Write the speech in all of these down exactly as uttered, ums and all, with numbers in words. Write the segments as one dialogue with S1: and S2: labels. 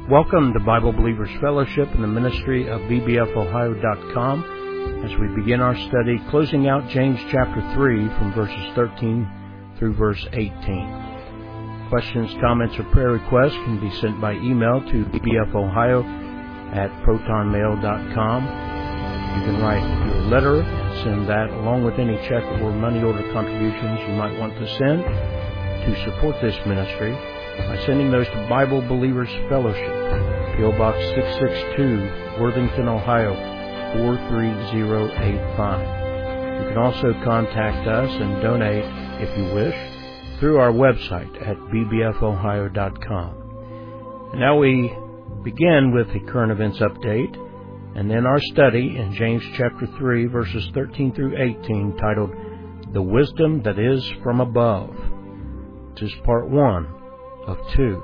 S1: Welcome to Bible Believers Fellowship and the ministry of b b f ohio dot com as we begin our study closing out James chapter three from verses thirteen through verse eighteen. Questions, comments, or prayer requests can be sent by email to b b f ohio at proton mail dot com. You can write your letter and send that along with any check or money order contributions you might want to send to support this ministry by sending those to Bible Believers Fellowship, P O Box six sixty-two, Worthington, Ohio, four three zero eight five. You can also contact us and donate, if you wish, through our website at b b f ohio dot com. And now we begin with the current events update, and then our study in James chapter three, verses thirteen through eighteen, titled, The Wisdom That Is From Above. This is part one of two.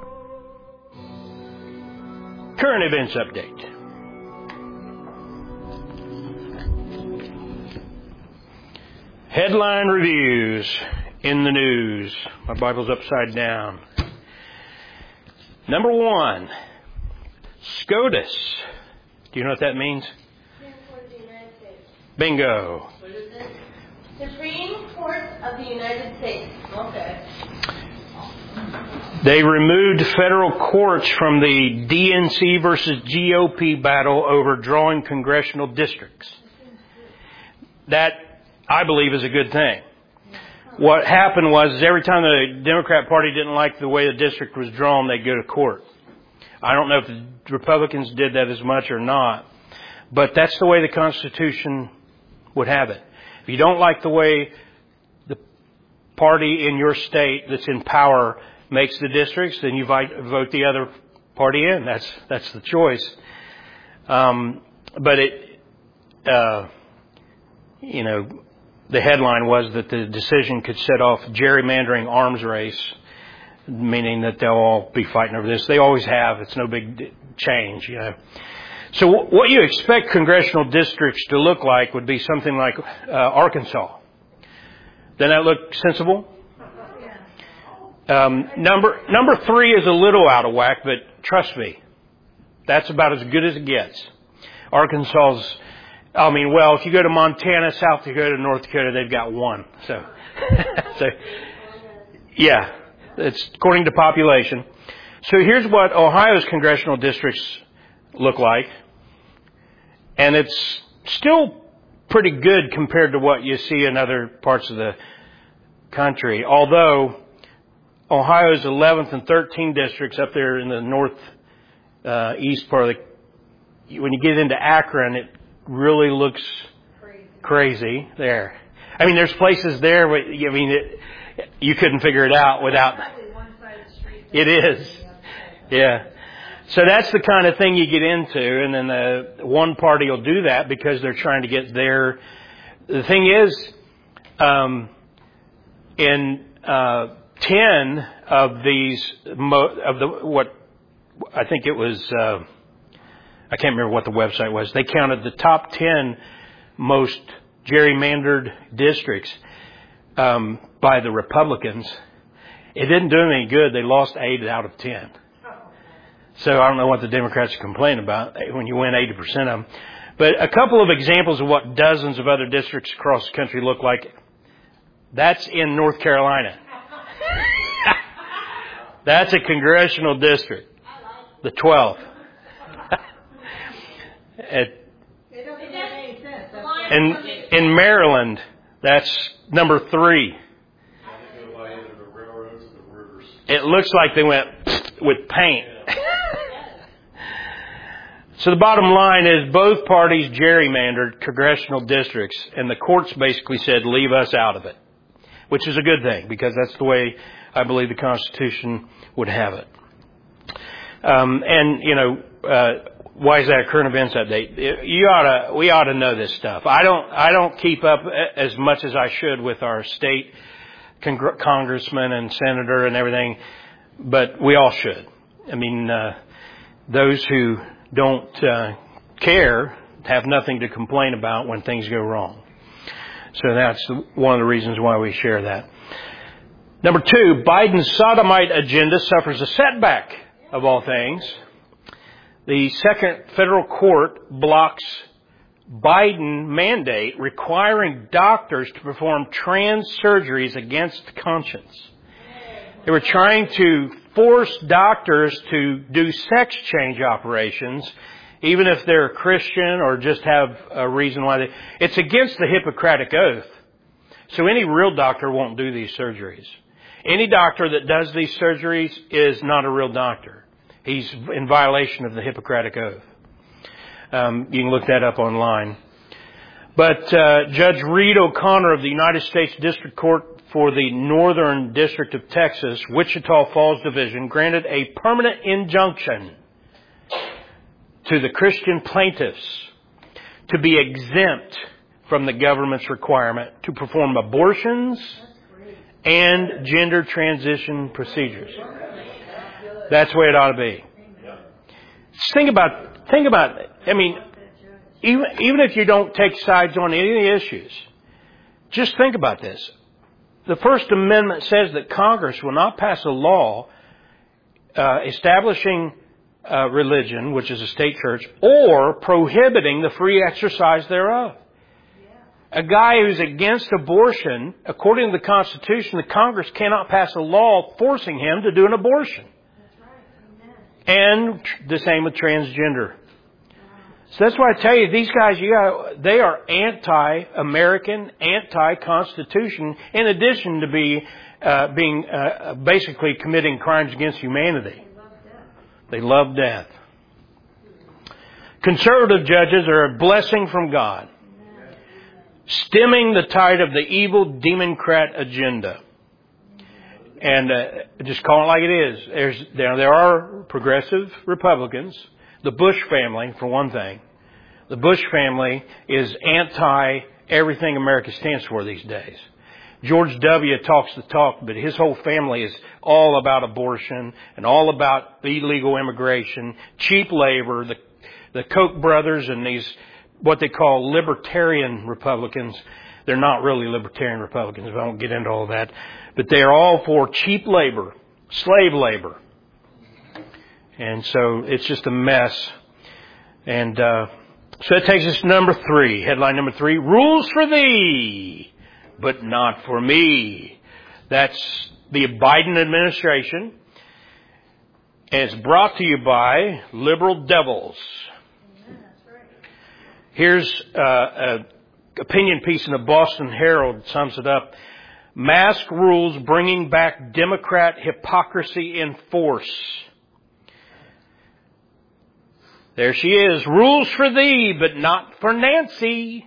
S1: Current events update. Headline reviews in the news. My Bible's upside down. Number one, SCOTUS. Do you know what that means? Bingo.
S2: What is it? Supreme Court of the United States. Okay.
S1: They removed federal courts from the D N C versus G O P battle over drawing congressional districts. That, I believe, is a good thing. What happened was, is every time the Democrat Party didn't like the way the district was drawn, they'd go to court. I don't know if the Republicans did that as much or not, but that's the way the Constitution would have it. If you don't like the way the party in your state that's in power makes the districts, then you vote the other party in. That's that's the choice. Um, but it, uh, you know, the headline was that the decision could set off gerrymandering arms race, meaning that they'll all be fighting over this. They always have. It's no big change, you know. So what you expect congressional districts to look like would be something like uh, Arkansas. Doesn't that look sensible? Um, number number three is a little out of whack, but trust me, that's about as good as it gets. Arkansas's, I mean, well, if you go to Montana, South Dakota, North Dakota, they've got one. So, so yeah, it's according to population. So here's what Ohio's congressional districts look like, and it's still pretty good compared to what you see in other parts of the country, although Ohio's eleventh and thirteenth districts up there in the north uh, east part of the, when you get into Akron, it really looks crazy, crazy there. I mean, there's places there where, I mean, it, you couldn't figure it out without. It is, yeah. So that's the kind of thing you get into, and then the one party will do that because they're trying to get their. The thing is, um, in uh, ten of these, of the what I think it was, uh, I can't remember what the website was. They counted the top ten most gerrymandered districts um, by the Republicans. It didn't do them any good. They lost eight out of ten. So I don't know what the Democrats complain about when you win eighty percent of them. But a couple of examples of what dozens of other districts across the country look like. That's in North Carolina. That's a congressional district. The twelfth. It, in, in Maryland, that's number three. It looks like they went with paint. So the bottom line is both parties gerrymandered congressional districts, and the courts basically said, leave us out of it, which is a good thing because that's the way I believe the Constitution would have it. Um, and, you know, uh, why is that a current events update? You ought to, we ought to know this stuff. I don't, I don't keep up as much as I should with our state congr- congressman and senator and everything, but we all should. I mean, uh, those who don't uh, care have nothing to complain about when things go wrong. So that's one of the reasons why we share that. Number two, Biden's sodomite agenda suffers a setback, of all things. The Second Federal Court blocks Biden mandate requiring doctors to perform trans surgeries against conscience. They were trying to force doctors to do sex change operations, even if they're Christian or just have a reason why they... It's against the Hippocratic Oath. So any real doctor won't do these surgeries. Any doctor that does these surgeries is not a real doctor. He's in violation of the Hippocratic Oath. Um, you can look that up online. But uh, Judge Reed O'Connor of the United States District Court for the Northern District of Texas, Wichita Falls Division, granted a permanent injunction to the Christian plaintiffs to be exempt from the government's requirement to perform abortions and gender transition procedures. That's the way it ought to be. Just think about, think about it. I mean, even, even if you don't take sides on any of the issues, just think about this. The First Amendment says that Congress will not pass a law uh, establishing uh, religion, which is a state church, or prohibiting the free exercise thereof. A guy who's against abortion, according to the Constitution, the Congress cannot pass a law forcing him to do an abortion. And the same with transgender. So that's why I tell you, these guys, you got, they are anti-American, anti-Constitution, in addition to be uh, being uh, basically committing crimes against humanity. They love death. Conservative judges are a blessing from God, stemming the tide of the evil Democrat agenda. And uh, just call it like it is. There's, there, there are progressive Republicans. The Bush family, for one thing. The Bush family is anti-everything America stands for these days. George W. talks the talk, but his whole family is all about abortion and all about illegal immigration, cheap labor, the, the Koch brothers and these, what they call libertarian Republicans. They're not really libertarian Republicans. I won't get into all that. But they are all for cheap labor, slave labor. And so it's just a mess. And uh, so that takes us to number three. Headline number three, rules for thee, but not for me. That's the Biden administration. And it's brought to you by liberal devils. Here's uh, an opinion piece in the Boston Herald that sums it up. Mask rules bringing back Democrat hypocrisy in force. There she is. Rules for thee, but not for Nancy.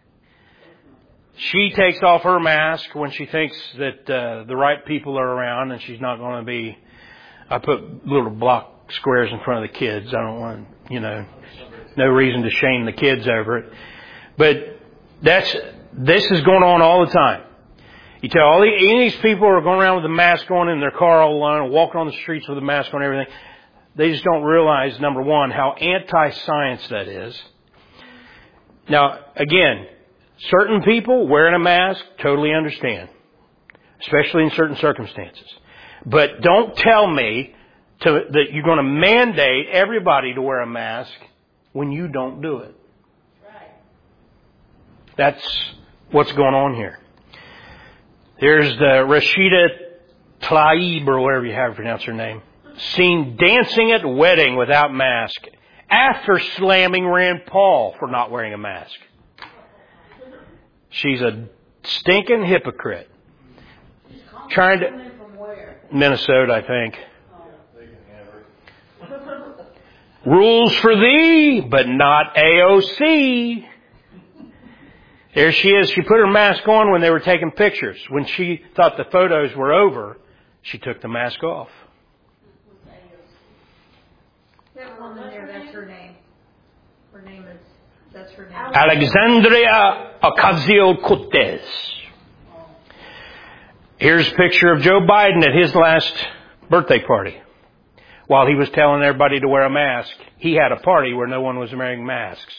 S1: She takes off her mask when she thinks that uh, the right people are around and she's not going to be... I put little block squares in front of the kids. I don't want, you know, no reason to shame the kids over it. But that's this is going on all the time. You tell all the, any of these people who are going around with a mask on in their car all alone, or walking on the streets with a mask on and everything, they just don't realize, number one, how anti-science that is. Now, again, certain people wearing a mask, totally understand, especially in certain circumstances. But don't tell me to, that you're going to mandate everybody to wear a mask when you don't do it. Right. That's what's going on here. There's the Rashida Tlaib, or whatever you have to pronounce her name, seen dancing at wedding without mask after slamming Rand Paul for not wearing a mask. She's a stinking hypocrite. Trying to... Minnesota, I think. Rules for thee, but not A O C. There she is. She put her mask on when they were taking pictures. When she thought the photos were over, she took the mask off.
S3: That woman there, that's her name. Her name is, that's her name.
S1: Alexandria Ocasio-Cortez. Here's a picture of Joe Biden at his last birthday party. While he was telling everybody to wear a mask, he had a party where no one was wearing masks.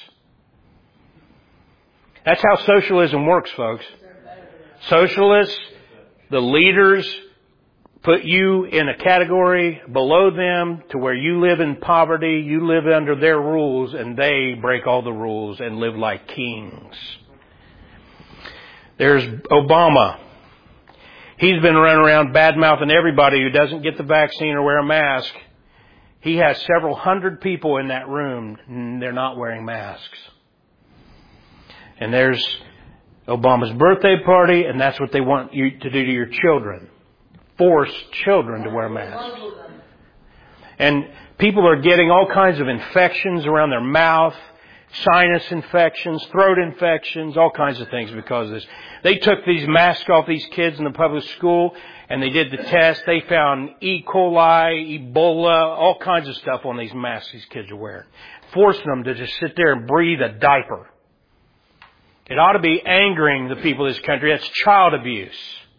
S1: That's how socialism works, folks. Socialists, the leaders, put you in a category below them to where you live in poverty, you live under their rules, and they break all the rules and live like kings. There's Obama. He's been running around bad-mouthing everybody who doesn't get the vaccine or wear a mask. He has several hundred people in that room, and they're not wearing masks. And there's Obama's birthday party, and that's what they want you to do to your children. Force children to wear masks. And people are getting all kinds of infections around their mouth, sinus infections, throat infections, all kinds of things because of this. They took these masks off these kids in the public school, and they did the test. They found E. coli, Ebola, all kinds of stuff on these masks these kids are wearing, forcing them to just sit there and breathe a diaper. It ought to be angering the people of this country. That's child abuse.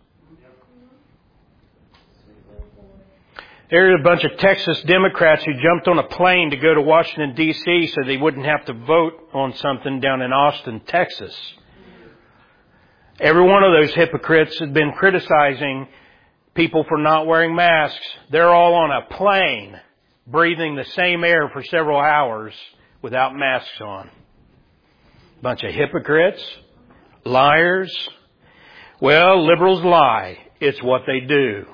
S1: There's a bunch of Texas Democrats who jumped on a plane to go to Washington, D C so they wouldn't have to vote on something down in Austin, Texas. Every one of those hypocrites has been criticizing people for not wearing masks. They're all on a plane breathing the same air for several hours without masks on. Bunch of hypocrites, liars. Well, liberals lie. It's what they do.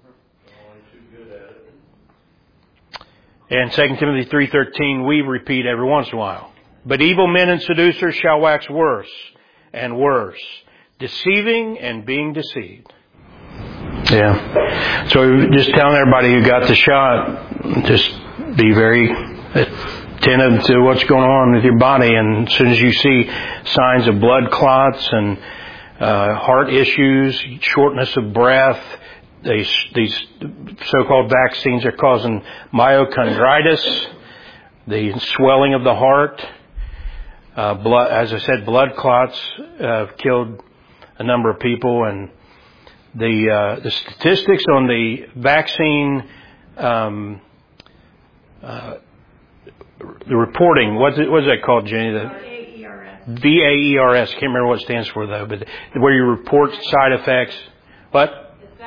S1: And Second Timothy three thirteen, we repeat every once in a while. But evil men and seducers shall wax worse and worse, deceiving and being deceived. Yeah. So just telling everybody who got the shot, just be very attentive to what's going on with your body. And as soon as you see signs of blood clots and uh, heart issues, shortness of breath, these, these so-called vaccines are causing myocarditis, the swelling of the heart. Uh, blood, as I said, blood clots uh, killed a number of people, and the uh, the statistics on the vaccine, um, uh, the reporting, what's it, what's that called, Jenny? The
S3: V A E R S.
S1: V A E R S. Can't remember what it stands for though, but where you report side effects. What?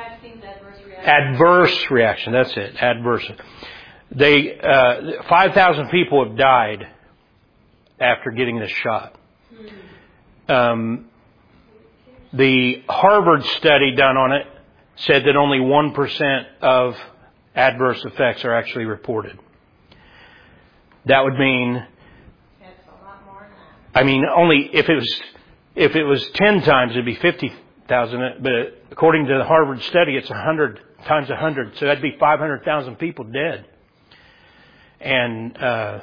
S1: Adverse reaction. That's it. Adverse. They uh, five thousand people have died after getting this shot. Um, the Harvard study done on it said that only one percent of adverse effects are actually reported. That would mean,
S2: That's a lot more than that.
S1: I mean, only if it was if it was ten times, it'd be fifty thousand. But according to the Harvard study, it's a hundred times a hundred, so that'd be five hundred thousand people dead. And uh,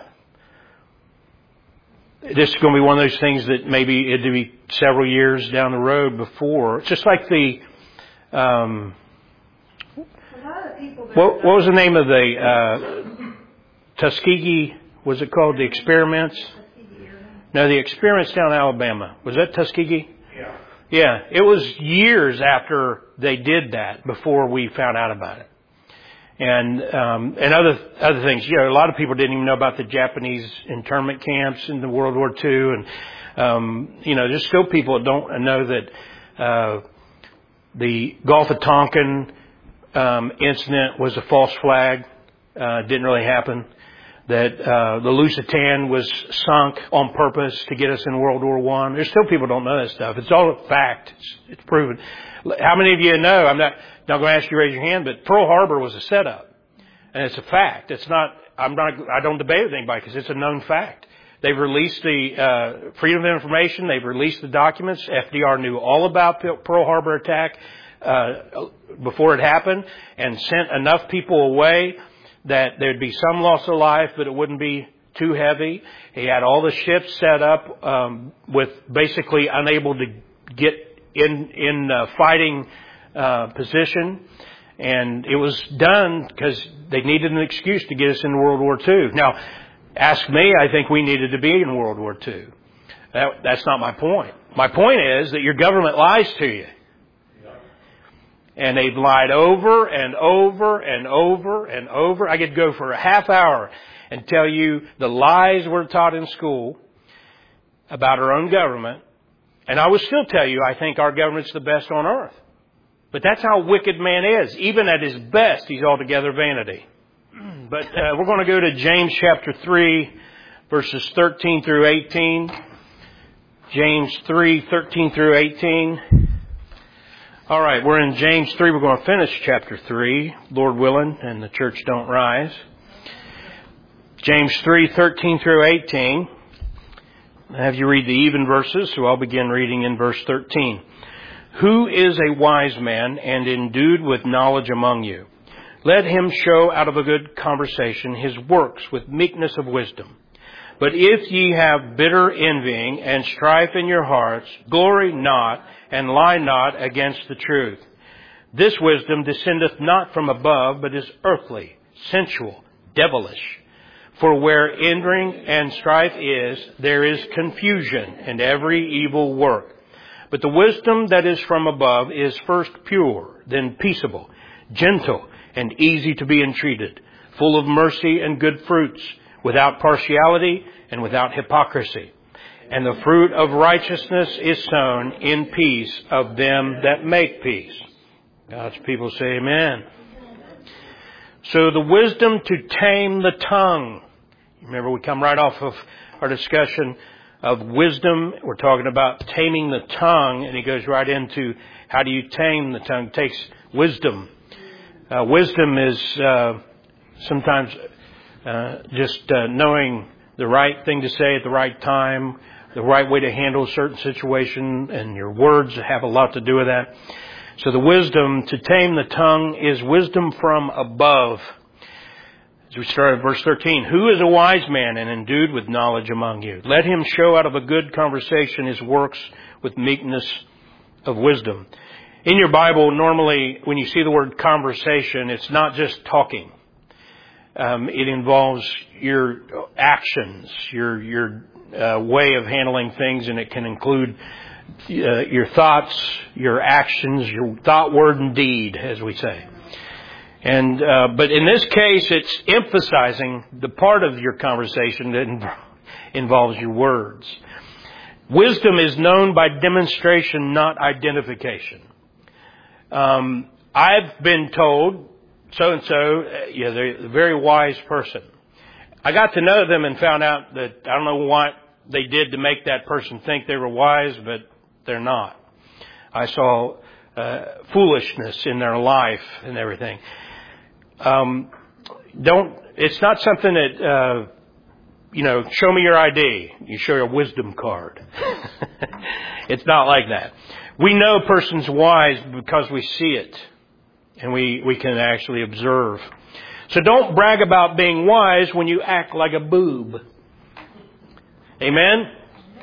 S1: this is going to be one of those things that maybe it'd be several years down the road before. It's just like the um,
S3: A lot of people that
S1: what, what was the name of the uh, Tuskegee? Was it called the experiments? No, the experiments down in Alabama. Was that Tuskegee?
S4: Yeah.
S1: Yeah, it was years after they did that before we found out about it. And um, and other other things. You know, a lot of people didn't even know about the Japanese internment camps in the World War Two, and um, you know, there's still people that don't know that uh, the Gulf of Tonkin um, incident was a false flag. Uh, didn't really happen. That uh, the Lusitania was sunk on purpose to get us in World War One. There's still people who don't know that stuff. It's all a fact. It's, it's proven. How many of you know? I'm not not going to ask you to raise your hand, but Pearl Harbor was a setup, and it's a fact. It's not. I'm not. I don't debate with anybody because it's a known fact. They've released the uh, Freedom of Information. They've released the documents. F D R knew all about Pearl Harbor attack uh, before it happened, and sent enough people away that there'd be some loss of life, but it wouldn't be too heavy. He had all the ships set up um, with basically unable to get in in uh, fighting uh, position, and it was done because they needed an excuse to get us into World War Two. Now, ask me, I think we needed to be in World War Two. That, that's not my point. My point is that your government lies to you. And they've lied over and over and over and over. I could go for a half hour and tell you the lies we're taught in school about our own government. And I will still tell you I think our government's the best on earth. But that's how wicked man is. Even at his best, he's altogether vanity. But uh, we're going to go to James chapter three, verses thirteen through eighteen. James three, thirteen through eighteen. All right, we're in James three. We're going to finish chapter three, Lord willing, and the church don't rise. James three, thirteen through eighteen. I have you read the even verses, so I'll begin reading in verse thirteen. Who is a wise man and endued with knowledge among you? Let him show out of a good conversation his works with meekness of wisdom. But if ye have bitter envying and strife in your hearts, glory not and lie not against the truth. This wisdom descendeth not from above, but is earthly, sensual, devilish. For where envying and strife is, there is confusion and every evil work. But the wisdom that is from above is first pure, then peaceable, gentle, and easy to be entreated, full of mercy and good fruits, without partiality and without hypocrisy. And the fruit of righteousness is sown in peace of them that make peace. God's people say amen. So the wisdom to tame the tongue. Remember, we come right off of our discussion of wisdom. We're talking about taming the tongue, and he goes right into how do you tame the tongue. It takes wisdom. Uh, wisdom is uh, sometimes uh, just uh, knowing the right thing to say at the right time, the right way to handle a certain situation, and your words have a lot to do with that. So the wisdom to tame the tongue is wisdom from above. As we start at verse thirteen, who is a wise man and endued with knowledge among you? Let him show out of a good conversation his works with meekness of wisdom. In your Bible, normally when you see the word conversation, it's not just talking. Um, it involves your actions, your your uh, way of handling things, and it can include uh, your thoughts, your actions, your thought, word, and deed, as we say. And uh, but in this case, it's emphasizing the part of your conversation that inv- involves your words. Wisdom is known by demonstration, not identification. Um, I've been told so-and-so, uh, yeah, they're a very wise person. I got to know them and found out that I don't know what they did to make that person think they were wise, but they're not. I saw uh, foolishness in their life and everything. Um, don't, it's not something that, uh, you know, show me your I D. You show your wisdom card. It's not like that. We know a person's wise because we see it and we, we can actually observe. So don't brag about being wise when you act like a boob. Amen?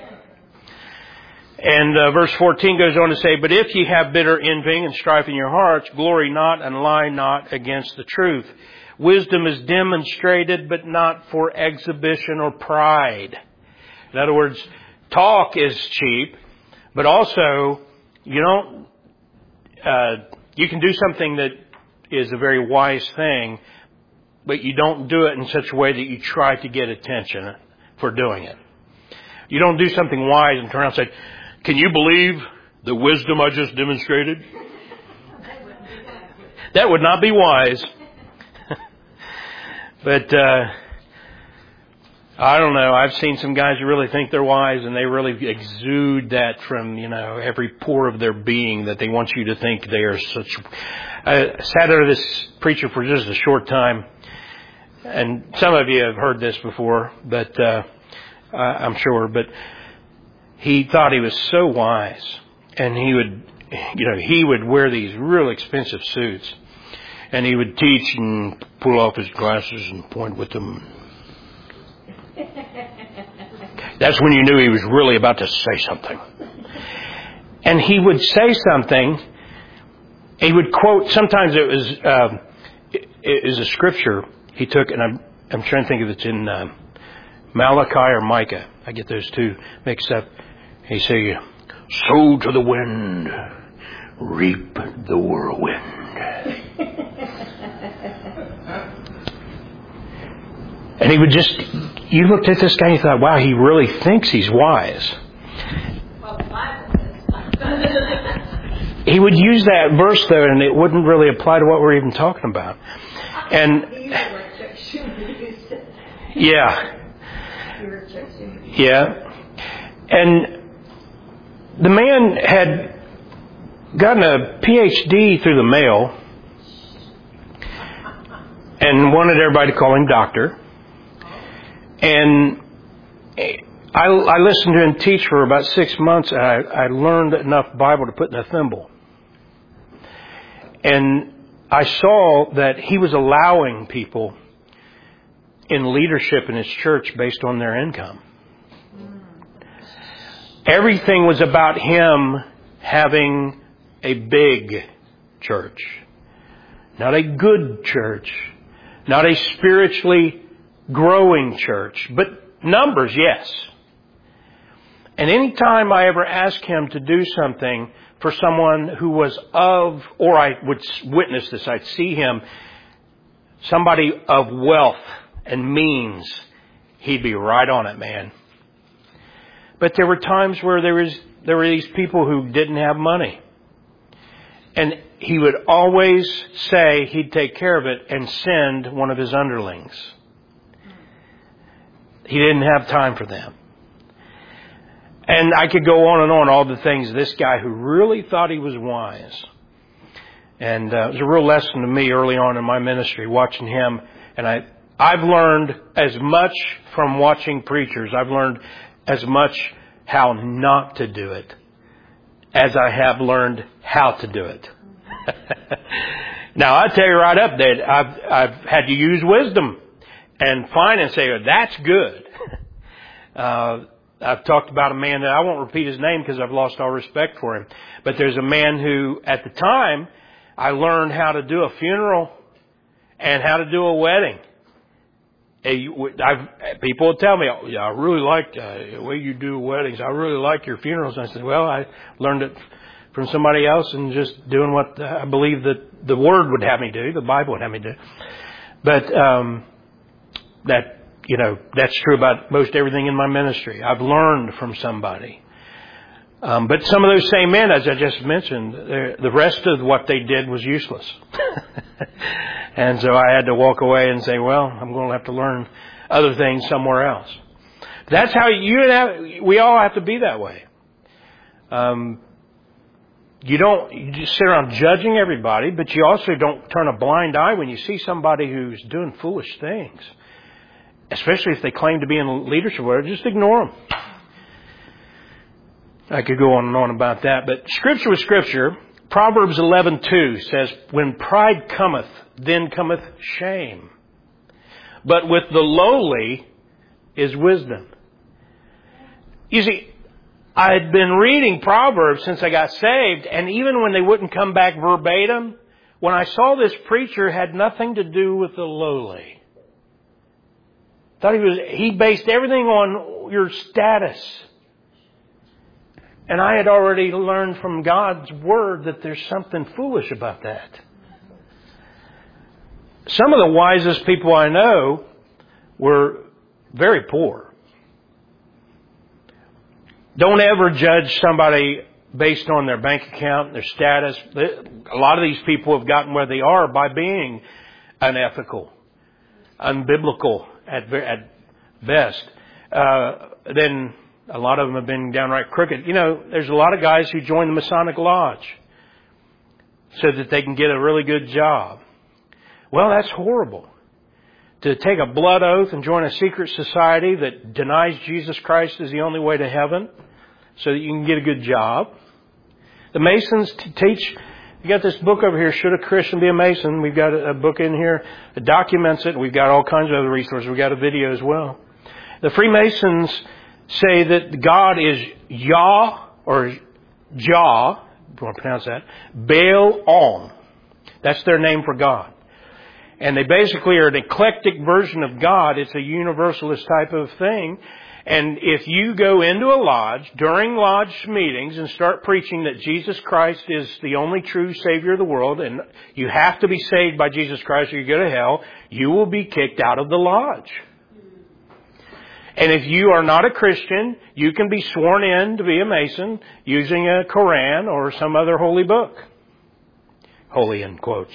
S1: And uh, verse fourteen goes on to say, but if ye have bitter envying and strife in your hearts, glory not and lie not against the truth. Wisdom is demonstrated, but not for exhibition or pride. In other words, talk is cheap, but also you don't, uh, you can do something that is a very wise thing, but you don't do it in such a way that you try to get attention for doing it. You don't do something wise and turn around and say, can you believe the wisdom I just demonstrated? That would not be wise. But uh I don't know. I've seen some guys who really think they're wise, and they really exude that from, you know, every pore of their being, that they want you to think they are such. I sat under this preacher for just a short time, and some of you have heard this before, but uh I'm sure. But he thought he was so wise, and he would, you know, he would wear these real expensive suits, and he would teach and pull off his glasses and point with them. That's when you knew he was really about to say something. And he would say something. He would quote. Sometimes it was uh, it, it was a scripture he took, and I'm I'm trying to think if it's in uh, Malachi or Micah. I get those two mixed up. He say, "Sow to the wind, reap the whirlwind." And he would just, you looked at this guy and you thought, wow, he really thinks he's wise.
S3: Well, the Bible is.
S1: he would use that verse though, and it wouldn't really apply to what we're even talking about. And yeah, yeah, and the man had gotten a P H D through the mail, and wanted everybody to call him doctor. And I, I listened to him teach for about six months, and I, I learned enough Bible to put in a thimble. And I saw that he was allowing people in leadership in his church based on their income. Everything was about him having a big church, not a good church, not a spiritually growing church, but numbers, yes. And any time I ever asked him to do something for someone who was of, or I would witness this, I'd see him, somebody of wealth and means, he'd be right on it, man. But there were times where there was there were these people who didn't have money. And he would always say he'd take care of it and send one of his underlings. He didn't have time for them. And I could go on and on, all the things, this guy who really thought he was wise. And uh, it was a real lesson to me early on in my ministry, watching him. And I, I've learned as much from watching preachers. I've learned as much how not to do it as I have learned how to do it. Now, I tell you right up that I've, I've had to use wisdom and find and say, oh, that's good. Uh, I've talked about a man that I won't repeat his name because I've lost all respect for him. But there's a man who, at the time, I learned how to do a funeral and how to do a wedding. I've, people will tell me, oh, yeah, I really like uh, the way you do weddings. I really like your funerals. And I said, well, I learned it from somebody else and just doing what I believe that the Word would have me do, the Bible would have me do. But um, that, you know, that's true about most everything in my ministry. I've learned from somebody. Um, but some of those same men, as I just mentioned, the rest of what they did was useless. And so I had to walk away and say, well, I'm going to have to learn other things somewhere else. That's how you have, we all have to be that way. Um, you don't you just sit around judging everybody, but you also don't turn a blind eye when you see somebody who's doing foolish things. Especially if they claim to be in leadership, just ignore them. I could go on and on about that, but Scripture with Scripture. Proverbs eleven two says, when pride cometh, then cometh shame. But with the lowly is wisdom. You see, I had been reading Proverbs since I got saved, and even when they wouldn't come back verbatim, when I saw this preacher had nothing to do with the lowly. Thought he was, he based everything on your status. And I had already learned from God's Word that there's something foolish about that. Some of the wisest people I know were very poor. Don't ever judge somebody based on their bank account, their status. A lot of these people have gotten where they are by being unethical, unbiblical at, at best. Uh, then... A lot of them have been downright crooked. You know, there's a lot of guys who join the Masonic Lodge so that they can get a really good job. Well, that's horrible. To take a blood oath and join a secret society that denies Jesus Christ is the only way to heaven so that you can get a good job. The Masons t- teach, you got this book over here, Should a Christian Be a Mason? We've got a, a book in here that documents it. We've got all kinds of other resources. We've got a video as well. The Freemasons say that God is Yah, or Jah, if you want to pronounce that, Baal Om. That's their name for God. And they basically are an eclectic version of God. It's a universalist type of thing. And if you go into a lodge during lodge meetings and start preaching that Jesus Christ is the only true Savior of the world, and you have to be saved by Jesus Christ or you go to hell, you will be kicked out of the lodge. And if you are not a Christian, you can be sworn in to be a Mason using a Koran or some other holy book. Holy in quotes.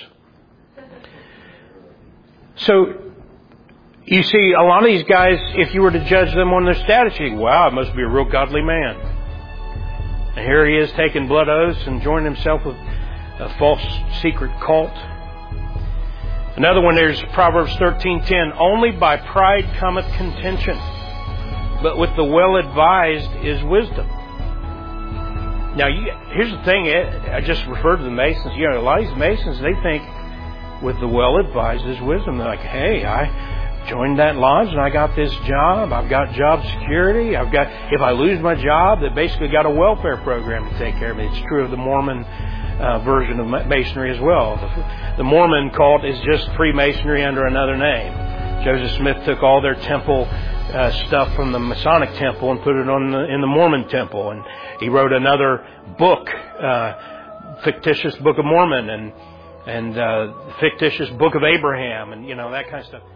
S1: So, you see, a lot of these guys, if you were to judge them on their status, you think, wow, it must be a real godly man. And here he is taking blood oaths and joining himself with a false secret cult. Another one, there's Proverbs thirteen ten. Only by pride cometh contention, but with the well-advised is wisdom. Now, you, here's the thing. I just referred to the Masons. You know, a lot of these Masons, they think with the well-advised is wisdom. They're like, hey, I joined that lodge and I got this job. I've got job security. I've got, if I lose my job, they basically got a welfare program to take care of me. It's true of the Mormon uh, version of Masonry as well. The, the Mormon cult is just Freemasonry under another name. Joseph Smith took all their temple uh, stuff from the Masonic temple and put it on the, in the Mormon temple. And he wrote another book, uh, fictitious Book of Mormon and, and uh, fictitious Book of Abraham and, you know, that kind of stuff.